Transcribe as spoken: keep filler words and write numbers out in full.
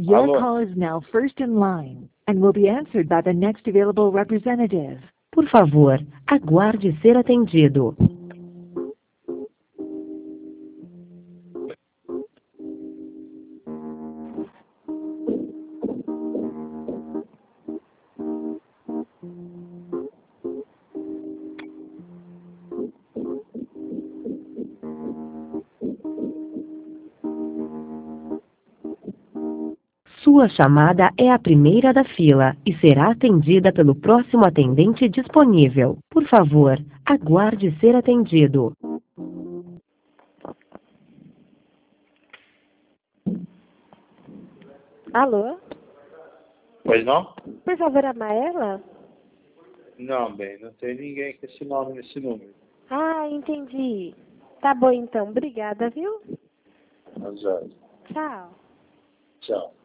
Your Alô? call is now first in line and will be answered by the next available representative. Por favor, aguarde ser atendido. Sua chamada é a primeira da fila e será atendida pelo próximo atendente disponível. Por favor, aguarde ser atendido. Alô? Pois não? Por favor, a Maela? Não, bem, não tem ninguém com esse nome nesse número. Ah, entendi. Tá bom então, obrigada, viu? Mas, olha, Tchau. tchau.